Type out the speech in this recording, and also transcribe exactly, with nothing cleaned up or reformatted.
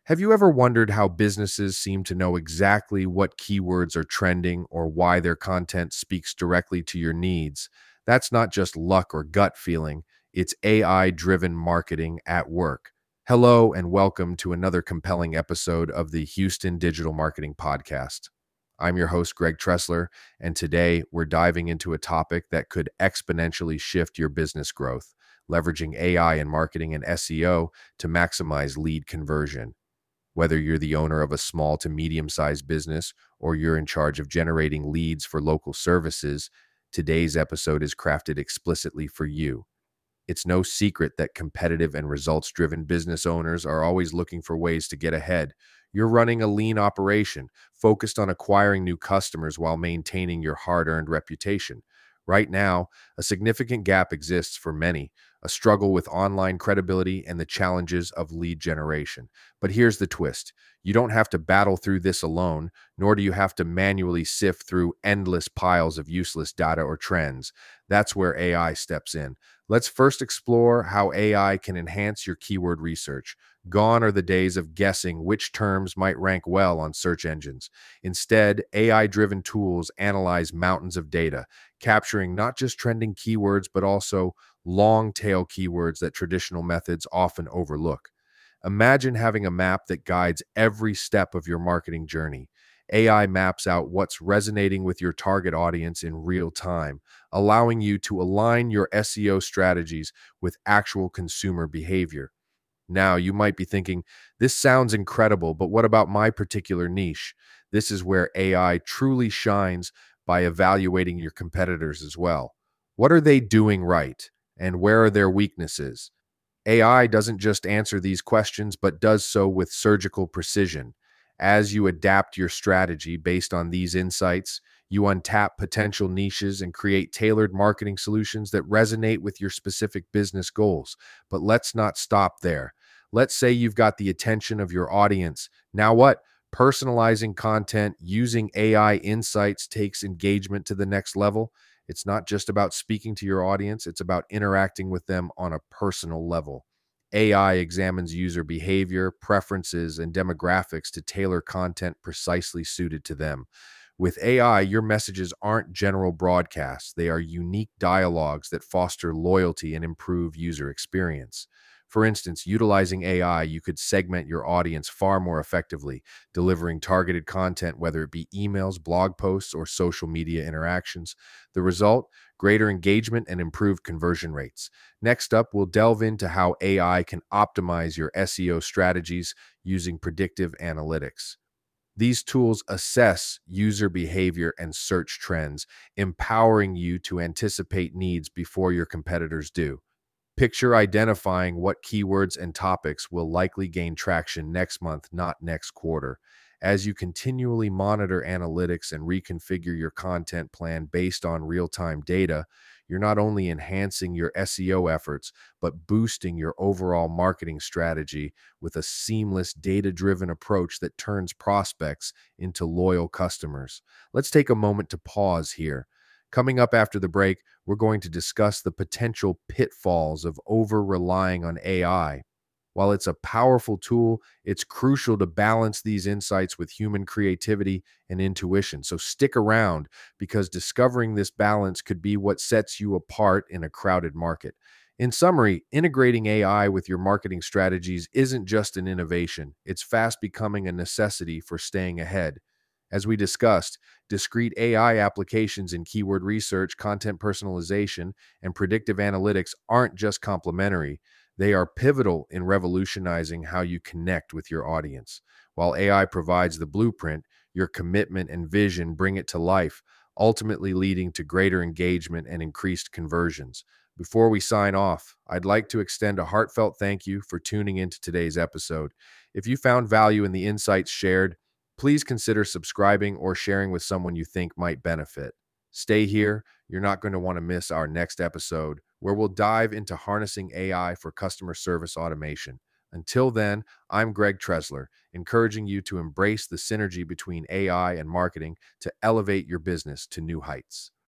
Have you ever wondered how businesses seem to know exactly what keywords are trending or why their content speaks directly to your needs? That's not just luck or gut feeling, it's A I driven marketing at work. Hello, and welcome to another compelling episode of the Houston Digital Marketing Podcast. I'm your host, Greg Tressler, and today we're diving into a topic that could exponentially shift your business growth, leveraging A I in marketing and S E O to maximize lead conversion. Whether you're the owner of a small to medium sized business or you're in charge of generating leads for local services, today's episode is crafted explicitly for you. It's no secret that competitive and results driven business owners are always looking for ways to get ahead. You're running a lean operation, focused on acquiring new customers while maintaining your hard earned reputation. Right now, a significant gap exists for many, a struggle with online credibility and the challenges of lead generation. But here's the twist: you don't have to battle through this alone, nor do you have to manually sift through endless piles of useless data or trends. That's where A I steps in. Let's first explore how A I can enhance your keyword research. Gone are the days of guessing which terms might rank well on search engines. Instead, A I-driven tools analyze mountains of data, capturing not just trending keywords, but also long-tail keywords that traditional methods often overlook. Imagine having a map that guides every step of your marketing journey. A I maps out what's resonating with your target audience in real time, allowing you to align your S E O strategies with actual consumer behavior. Now, you might be thinking, this sounds incredible, but what about my particular niche? This is where A I truly shines by evaluating your competitors as well. What are they doing right? And where are their weaknesses? A I doesn't just answer these questions, but does so with surgical precision. As you adapt your strategy based on these insights, you untap potential niches and create tailored marketing solutions that resonate with your specific business goals. But let's not stop there. Let's say you've got the attention of your audience. Now what? Personalizing content using A I insights takes engagement to the next level. It's not just about speaking to your audience, it's about interacting with them on a personal level. A I examines user behavior, preferences, and demographics to tailor content precisely suited to them. With A I, your messages aren't general broadcasts, they are unique dialogues that foster loyalty and improve user experience. For instance, utilizing A I, you could segment your audience far more effectively, delivering targeted content, whether it be emails, blog posts, or social media interactions. The result? Greater engagement and improved conversion rates. Next up, we'll delve into how A I can optimize your S E O strategies using predictive analytics. These tools assess user behavior and search trends, empowering you to anticipate needs before your competitors do. Picture identifying what keywords and topics will likely gain traction next month, not next quarter. As you continually monitor analytics and reconfigure your content plan based on real-time data, you're not only enhancing your S E O efforts, but boosting your overall marketing strategy with a seamless data-driven approach that turns prospects into loyal customers. Let's take a moment to pause here. Coming up after the break, we're going to discuss the potential pitfalls of over-relying on A I. While it's a powerful tool, it's crucial to balance these insights with human creativity and intuition. So stick around, because discovering this balance could be what sets you apart in a crowded market. In summary, integrating A I with your marketing strategies isn't just an innovation, it's fast becoming a necessity for staying ahead. As we discussed, discrete A I applications in keyword research, content personalization, and predictive analytics aren't just complementary, they are pivotal in revolutionizing how you connect with your audience. While A I provides the blueprint, your commitment and vision bring it to life, ultimately leading to greater engagement and increased conversions. Before we sign off, I'd like to extend a heartfelt thank you for tuning into today's episode. If you found value in the insights shared, please consider subscribing or sharing with someone you think might benefit. Stay here. You're not going to want to miss our next episode, where we'll dive into harnessing A I for customer service automation. Until then, I'm Greg Tressler, encouraging you to embrace the synergy between A I and marketing to elevate your business to new heights.